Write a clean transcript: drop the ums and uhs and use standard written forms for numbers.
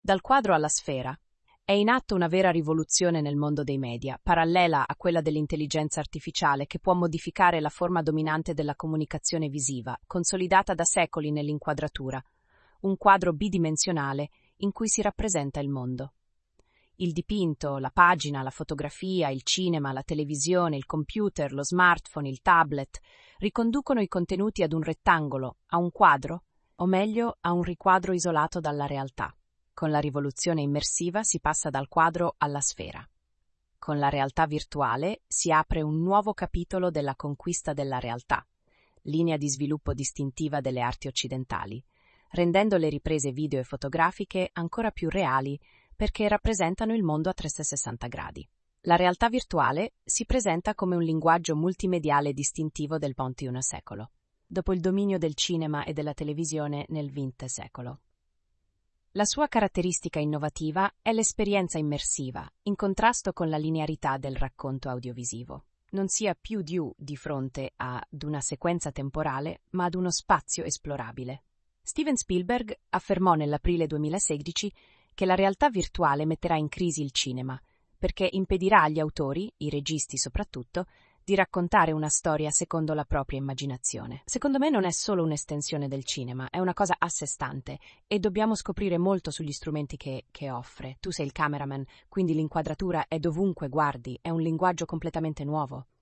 Dal quadro alla sfera. È in atto una vera rivoluzione nel mondo dei media, parallela a quella dell'intelligenza artificiale che può modificare la forma dominante della comunicazione visiva, consolidata da secoli nell'inquadratura. Un quadro bidimensionale in cui si rappresenta il mondo. Il dipinto, la pagina, la fotografia, il cinema, la televisione, il computer, lo smartphone, il tablet riconducono i contenuti ad un rettangolo, a un quadro, o meglio, a un riquadro isolato dalla realtà. Con la rivoluzione immersiva si passa dal quadro alla sfera. Con la realtà virtuale si apre un nuovo capitolo della conquista della realtà, linea di sviluppo distintiva delle arti occidentali, rendendo le riprese video e fotografiche ancora più reali perché rappresentano il mondo a 360 gradi. La realtà virtuale si presenta come un linguaggio multimediale distintivo del XXI secolo, dopo il dominio del cinema e della televisione nel XX secolo. La sua caratteristica innovativa è l'esperienza immersiva, in contrasto con la linearità del racconto audiovisivo. Non si ha più di fronte ad una sequenza temporale, ma ad uno spazio esplorabile. Steven Spielberg affermò nell'aprile 2016 che la realtà virtuale metterà in crisi il cinema, perché impedirà agli autori, i registi soprattutto, di raccontare una storia secondo la propria immaginazione. Secondo me non è solo un'estensione del cinema, è una cosa a sé stante e dobbiamo scoprire molto sugli strumenti che offre. Tu sei il cameraman, quindi l'inquadratura è dovunque guardi, è un linguaggio completamente nuovo.